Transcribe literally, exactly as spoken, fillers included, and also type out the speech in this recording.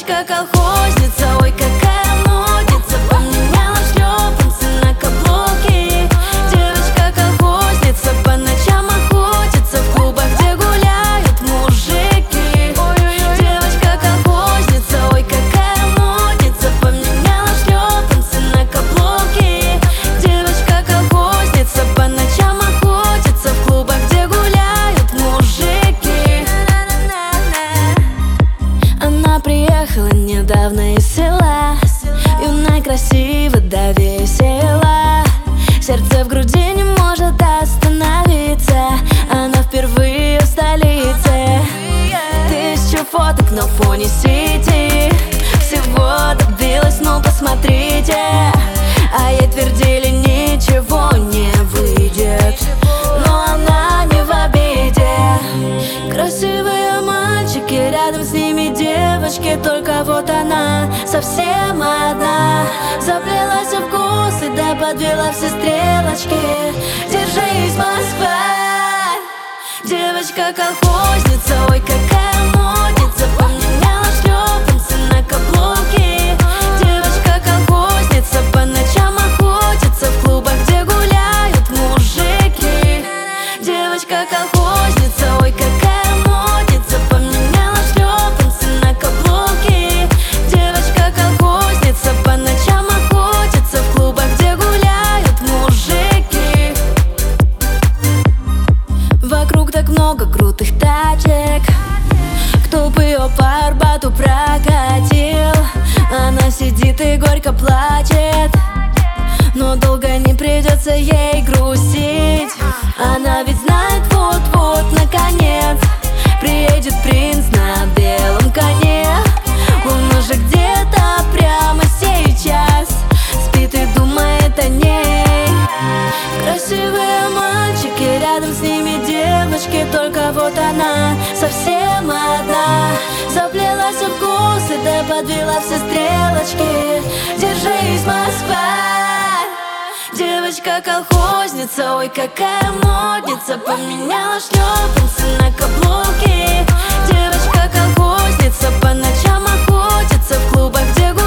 Девочка-колхозница, ой, какая модница, поменяла шлепанцы на каблуки. Девочка-колхозница, по ночам охотится в клубах, где гуляют мужики. Девочка-колхозница, ой, какая модница, поменяла шлепанцы на каблуки. Девочка-колхозница, по ночам охотится в клубах, где гуляют мужики. Она приехала недавно из села, юная, красива, да весела. Сердце в груди не может остановиться, она впервые в столице. Тысячу фоток на фоне сети, всего добилась, ну посмотрите. А ей твердили, ничего не выйдет, но она не в обиде. Красивые мальчики, рядом с ними девочки, только вот она совсем одна. Заплелась в вкус и да подвела все стрелочки. Держись, Москва! Девочка-колхозница, ой, какая модница, поменяла шлепанцы на каблуки. Девочка-колхозница, по ночам охотится в клубах, где гуляют мужики. Девочка-колхозница, ой, какая модница, поменяла шлепанцы на каблуки. Девочка-колхозница, по ночам охотится в клубах, где гуляют мужики. Вокруг так много крутых тачек, кто бы ее по Арбату прокатил. Она сидит и горько плачет, но долго не придется ей грустить. Она ведь знает, вот-вот, наконец, приедет принц на белом коне. Он уже где-то прямо сейчас спит и думает о ней. Красивые мальчики, рядом с ними девочки, только вот она совсем одна. Заплелась в вкус и да подвела все стрелочки. Держись, Москва! Девочка-колхозница, ой, какая модница, поменяла шлепанцы на каблуки. Девочка-колхозница, по ночам охотится в клубах, где